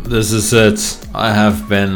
this is it. I have been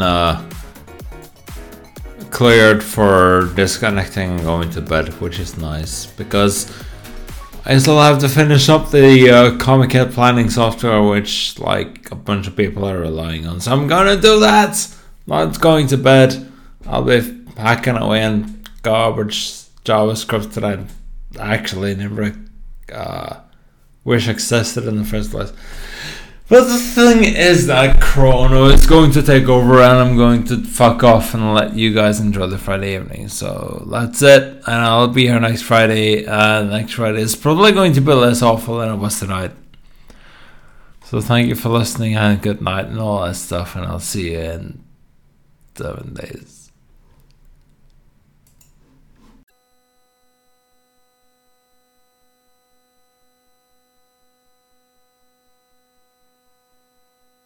cleared for disconnecting and going to bed, which is nice because I still have to finish up the Comic Kit planning software, which like a bunch of people are relying on. So I'm gonna do that. Not going to bed. I'll be hacking away in garbage JavaScript that I actually never wish existed in the first place. But the thing is that Chrono is going to take over and I'm going to fuck off and let you guys enjoy the Friday evening. So that's it. And I'll be here next Friday. Next Friday is probably going to be less awful than it was tonight. So thank you for listening and good night and all that stuff. And I'll see you in 7 days.